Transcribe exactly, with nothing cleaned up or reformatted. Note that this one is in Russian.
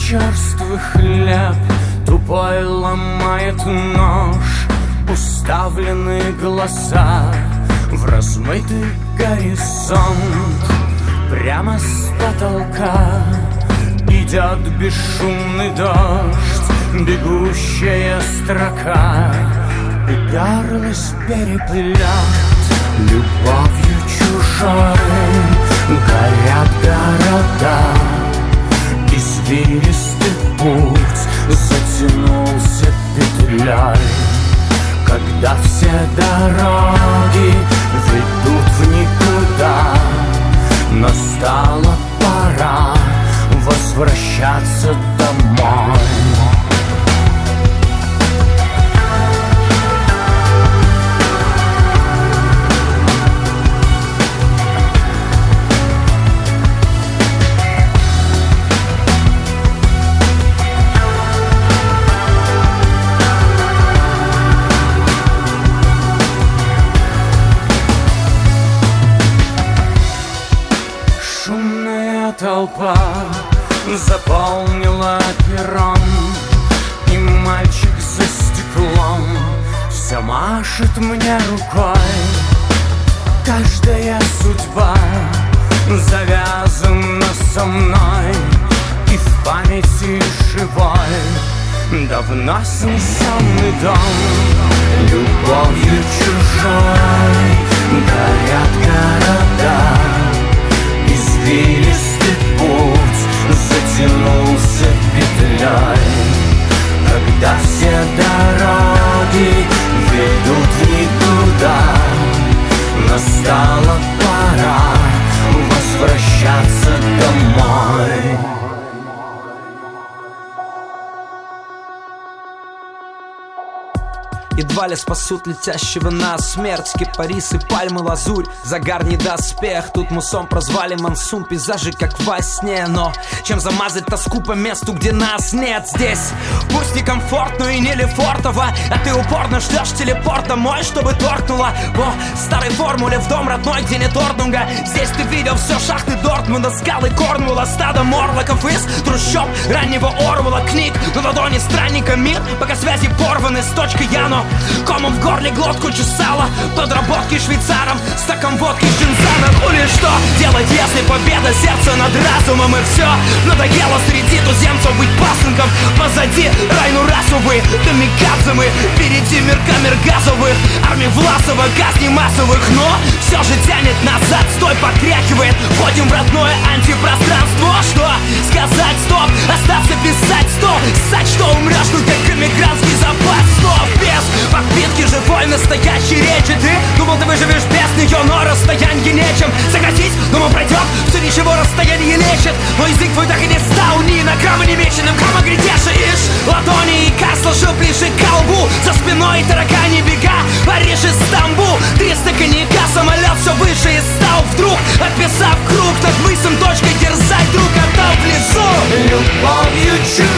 черствый хлеб тупой ломает нож. Уставленные глаза в размытый горизонт. Прямо с потолка идет бесшумный дождь. Бегущая строка уперлась в переплет. Любовью чужой горят города. Извилистый путь затянулся петлей. Когда все дороги ведут в никуда, настала пора возвращаться домой. Толпа заполнила перрон, и мальчик за стеклом все машет мне рукой. Каждая судьба завязана со мной, и в памяти живой давно снесенный дом. Любовью чужой горят города. Извилистый путь затянулся петлей. Когда все дороги ведут в никуда, настала пора возвращаться домой. Едва ли спасут летящего на смерть кипарисы, пальмы, лазурь, загар не доспех. Тут мусом прозвали монсун, пейзажи как во сне. Но чем замазать тоску по месту, где нас нет? Здесь пусть не комфортно и не лефортово, а ты упорно ждешь телепорт домой, чтобы торкнуло по старой формуле в дом родной, где нет орднунга. Здесь ты видел все шахты Дортмунда, скалы Корнуэлла, стадо морлоков из трущоб раннего Орвелла. Книг на ладони странника мир, пока связи порваны с точкой Яно. Комом в горле глотку чесала, подработки швейцаром, стаком водки Чинзана. Ну или что делать, если победа сердца над разумом? И все надоело среди туземцев быть пасынком. Позади райну расовые, камикадзе мы, впереди мир камер газовых, армии Власова, казни массовых. Но все же тянет назад, стой, потряхивает. Входим в родное антипространство. Что сказать, стоп, остаться писать, стоп. Ссать, что умрешь, ну как эмигрантский запас. Снов без подпитки живой настоящей речи. Ты думал, ты выживешь без нее, но расстояние нечем сократить. Думал, пройдет, все ничего, расстояние лечит. Но язык твой так и не стал ни на грамма не меченым. Кама грядешь ишь ладони, и кар сложил ближе к колбу. За спиной таракани бега, Париж и Стамбул. Триста коньяка, самолет все выше и стал вдруг, описав круг над мысом точкой, дерзай, друг, отдал в лесу. Любовью чужой